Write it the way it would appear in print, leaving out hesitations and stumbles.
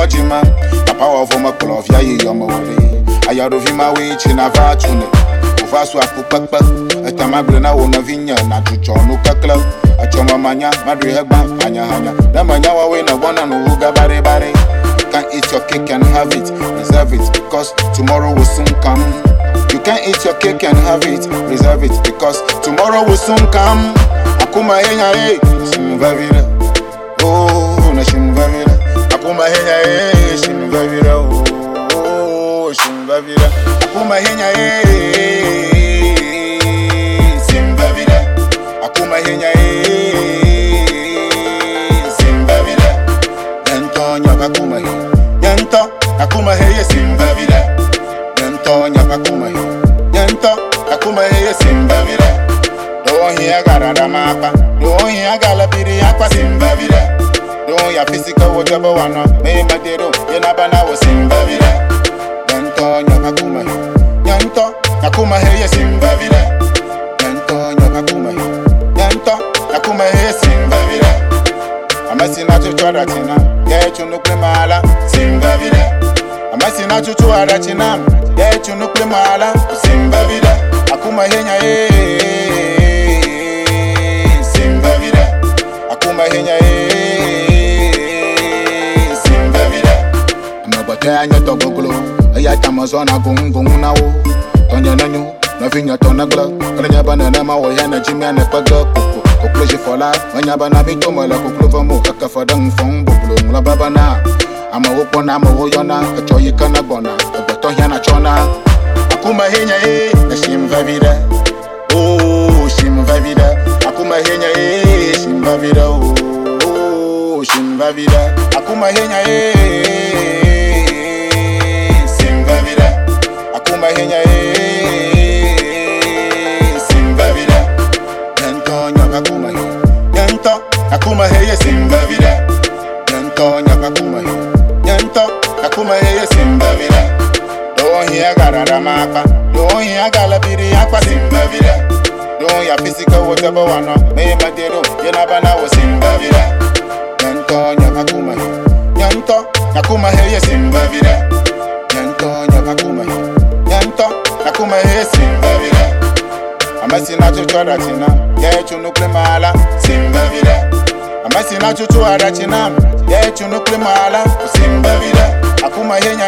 Mojima, the power of my cloth, Yayi Yomaway. I out of him away, Chinava Tune. Uvasu Apupapa, a Tamabrina, one of Vinya, Natuchono Kakla, a Chomamanya, Madri Hagba, Anyahanya, Namanya, win a one and Uga Bare Bare. You can't eat your cake and have it, reserve it, because tomorrow will soon come. You can't eat your cake and have it, reserve it, because tomorrow will soon come. Akuma Henya, Shimvavira. Oh, Nashimvavira. Akuma Henya, Shimvavira. Oh, Shimvavira. Akuma Henya, Shimvavira. Akuma Henya, Shimvavira. Yanto Akuma Henya. Yanto Akuma Henya, Shimvavira. Akuma Yanto Akuma Simbavira. Don't hear Garada Mapa, don't hear Galabiri Aqua Simbavira. Don't ya physical whatever one, may Madero, Yanabana was Simbavira. Yanto Akuma Yanto Akuma Simbavira. Yanto Akuma Yanto Akuma Simbavira. I'm a sinato Toratina, get you no Klemala, Simbavira. I'm a sinato Toratina. Get you no mala, Simbavida, Akuma Henya, Simbavida, Akuma Henya, Simbavida. I'm a batanya togolo, a yatamazona gung now. Tonya Nanu, nothing at Tonagla, Banana, or Yana Jimmy and a Paga, Pleasure for life, when Yabana Bitomala, Clovamo, Kakafadang, Fong, Bulu, Lababana. I'm a open, I'm a Hoyana, a Toyikana Bona, a Batoyana Chona. Akuma Henya, Shimvavida. Oh, Shimvavida. Akuma Henya, Shimvavida. Oh, Shimvavida. Akuma Henya, Simbavida. Akuma Henya, Simbavida. Yanto Akuma Henya. Yanto Akuma Henya, Simbavida. Yanto Akuma Henya. Yanto Akuma Henya, Simbavida. Don't hear Garada Mapa, don't hear Galabiri Aqua Simbavida. Don't ya physical whatever one, may Madero, Yanabana was Simbavida. Yanto Akuma Yanto Akuma Simbavida. Yanto Akuma Yanto Akuma Simbavida. I'm a sinato Toratina, get you no Klemala, Simbavida. I'm a sinato Toratina, get you no Klemala, Simbavida. Akuma Henya.